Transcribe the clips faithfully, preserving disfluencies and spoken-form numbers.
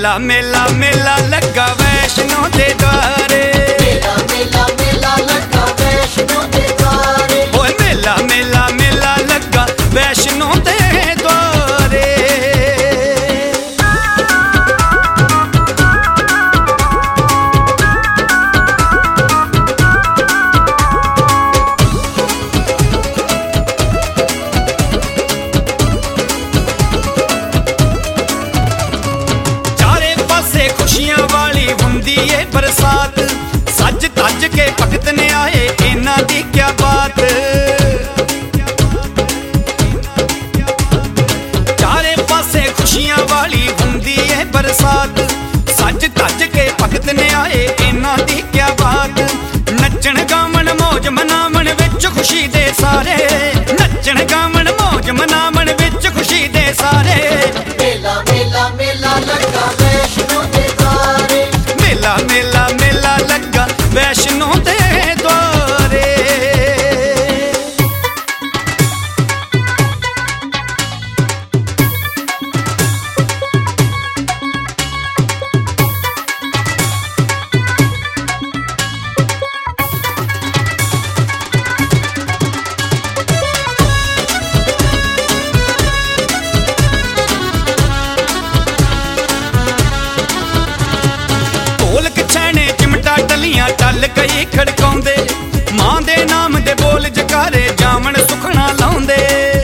मेला मेला मेला लगा वैष्णो दे द्वारे। मेला मेला मेला लगा वैष्णो दे द्वारे। ओए मेला मेला मेला लगा वैष्णो दे द्वारे। चारे पासे खुशियां वाली हुंदी ए बरसात, सज तज के भगत ने आए इन्हां दी क्या बात। चारे पासे खुशियां वाली हुंदी ए बरसात, सज तज के भगत ने आए इन्हां दी क्या बात। नचण गावण मौज मनावण विच खुशी दे सारे, नचण गावण मौज मनावण विच खुशी दे सारे। मेला मेला मेला लगा वैष्णो दे द्वारे। मेला मेला मेला लगा वैष्णो दे द्वारे। ढोलक छैने चिमटा टलियां टल कई खड़काउंदे, मां दे नाम दे बोल जकारे जावण सुखना लाउंदे।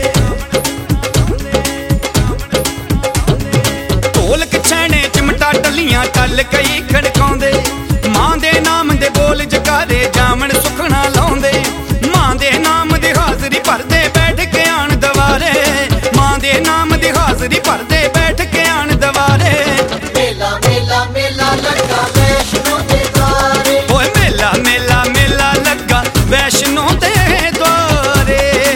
ढोलक छैने चिमटा टलियां टल कई खड़काउंदे, मां दे नाम दे बोल जकारे जावण सुखना लाउंदे। मां दे नाम दी हाजरी भरदे बैठ के आण दवारे, मां दे नाम दी हाजरी भरदे बैठ के आण दवारे। मेला मेला मेला लगा वैष्णो दे द्वारे। ओए मेला मेला मेला लगा वैष्णो दे द्वारे।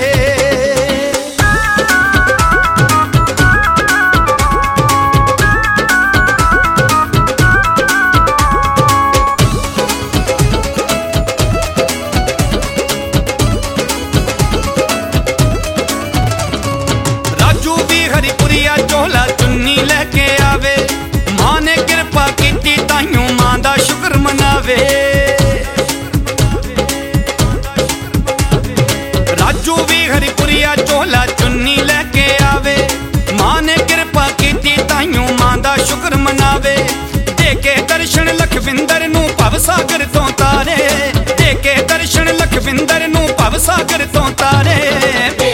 राजू भी हरिपुरिया चोला चुन्नी लेके आवे, मां ने कृपा कीती ताइयों मां दा शुक्र मनावे। राजू भी हरिपुरिया चोला चुन्नी लेके आवे, मां ने कृपा कीती ताइयों मां दा शुक्र मनावे। देके दर्शन लखविंदर नू भव सागर तो तारे, देके दर्शन लखविंदर नू भव सागर तो तारे।